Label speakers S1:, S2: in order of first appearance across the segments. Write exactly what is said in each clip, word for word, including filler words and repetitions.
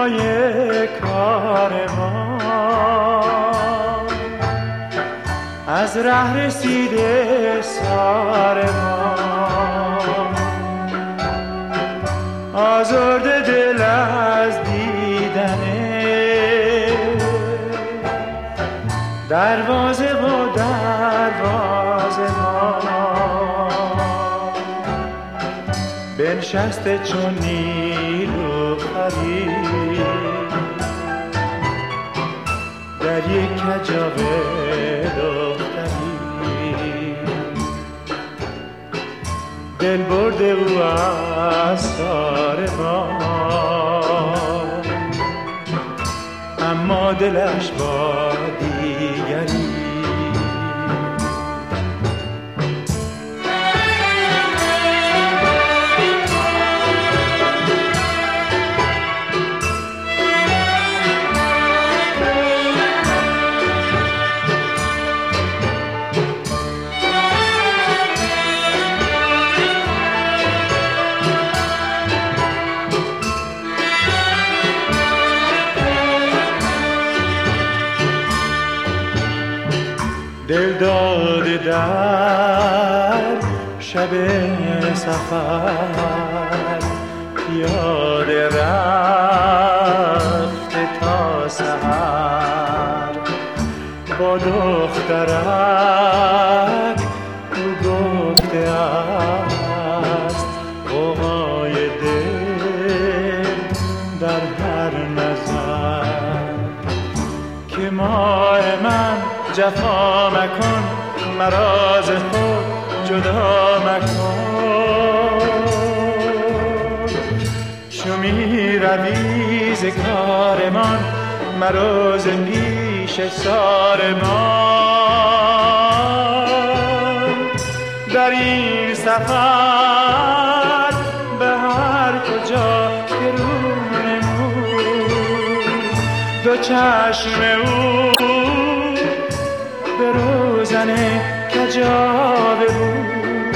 S1: پای کار ما از ره رسیده سار ما، آزرده دل از دیدنه دروازه و دروازه ما، بنشسته چون نیلوفری در یک کجاوه دختری، دل برده او از سار ما، اما دلش با دیگری. دل داده در شب سفر، پیاده رفته تا سحر، با دخترک او گفته است غوغای دل در هر نظر، که ماه من جفا مکن، مرا ز خود جدا مکن، چو می روی ز کارمان مرا ز پیش سارمان. در این سفر به هر کجا که رو نمود، دو چشم او به روزن کجاوه بود،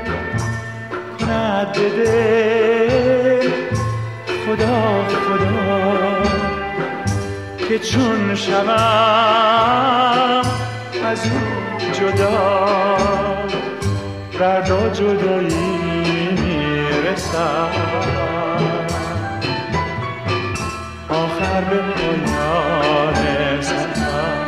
S1: کند به دل خدا خدا که چون شوم از او جدا، درد و جدایی میرسم، آخر به پایان سفر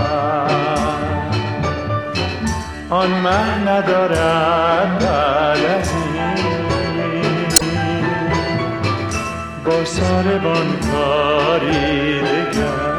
S1: آن مه ندارد بعد از این با ساربان کاری دگر.